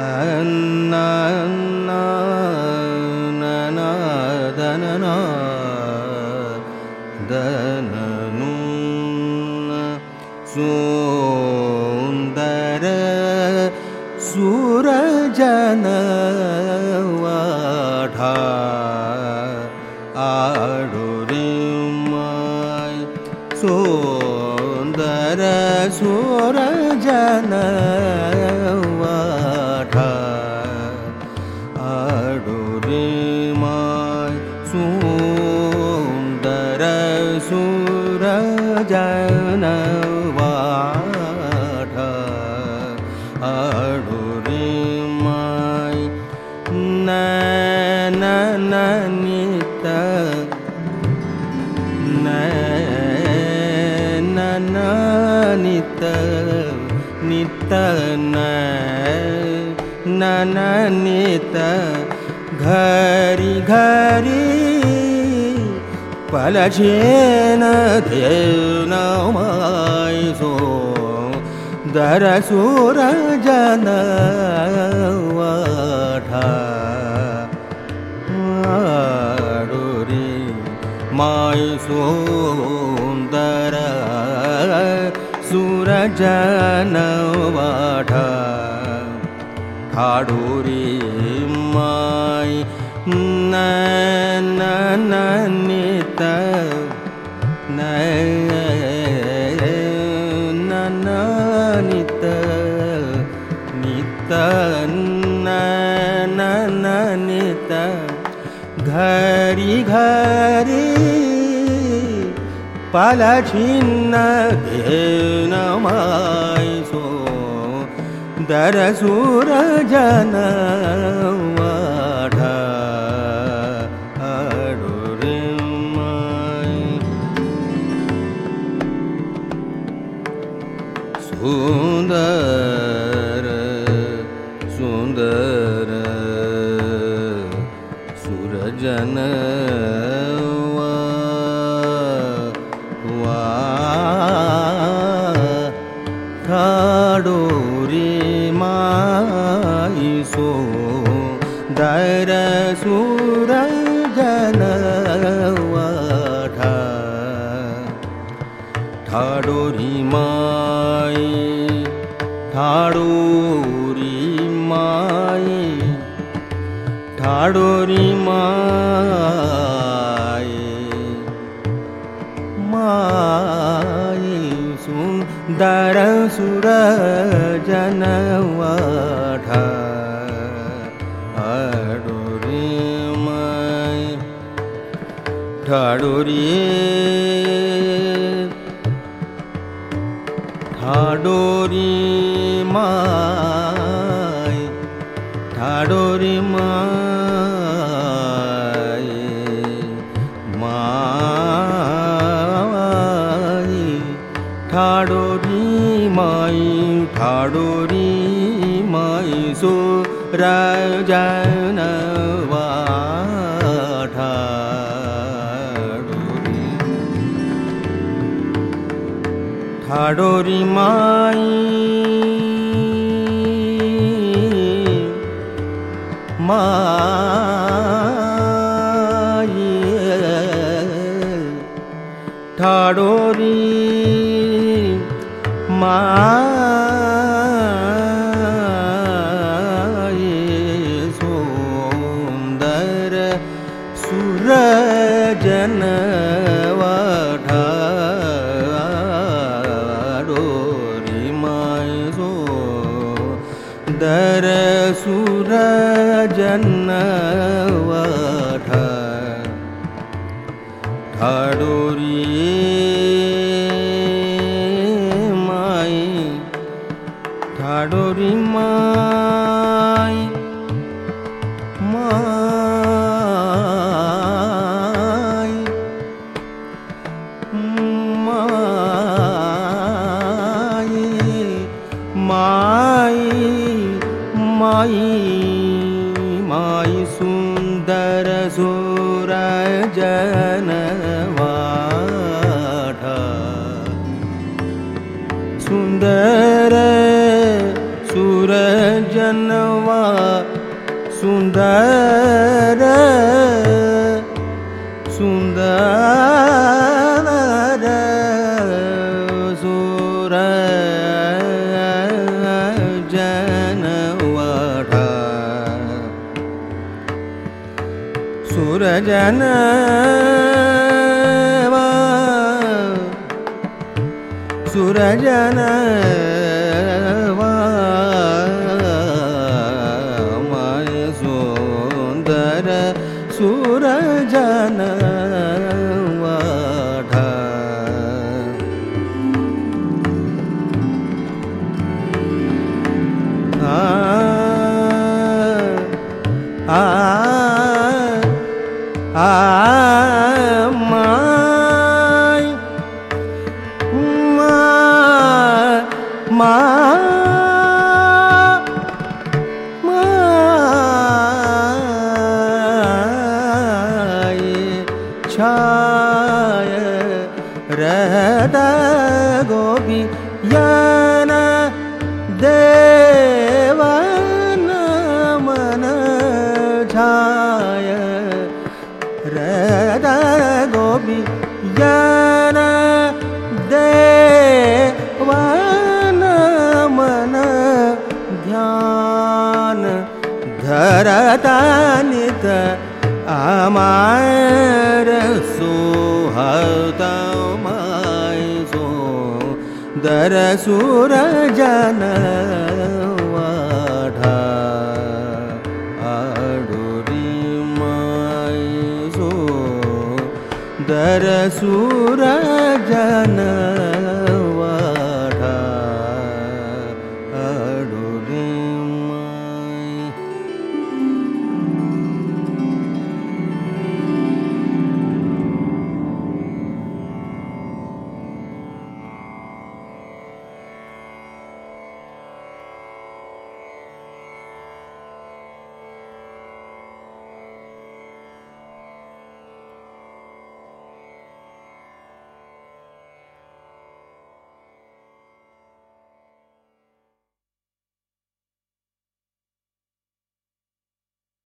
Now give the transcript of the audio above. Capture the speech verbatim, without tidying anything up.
सुंदर सूरजन वाढा आडोरे माय सुंदर सूरजन वाढा आडोरे माय सुंदर सूरजन वाढा आडोरे माय ननित ननित नित ननित घरी घरी पलछेन देव माय सो दर सूरजन वाढा आडोरे माय सुंदर सूरजन वाढा आडोरे माय ननित ननित नित ननित घरी घरी पलछिन्न देव my so there Surjan वाढा आडोरे my Sundar Sundar Surjan आडोरे my so there Surjan वाढा ठाडोरी my ठाडोरी my ठाडोरी my my Sundar Surjan वाढा आडोरे my ठाडोरी ठाडोरी my ठाडोरी my my ठाडोरी my ठाडोरी my Surjan वाढा ठाडोरी my my ठाडोरी my Sundar Surjan वाढा आडोरे my so दर सूरजन वाढा ठाडोरी माय ठाडोरी माय माय माय माय माय माय सुंदर सूरजन वाढा सुंदर सूरजन जनवा सुंदर सुंदर सुर जनवाठा सुर जनवा सुर जनवा माय सुंदर सुर जनवाठा आ आ आ माय मा माय छाय रहत गोपी यान देवन मन छाय रहत गोपी यान देवन मन ध्यान धरता नित अमार सोहत माय सो दर सुर जनवाठा आडोरी माय सो दर सुर जन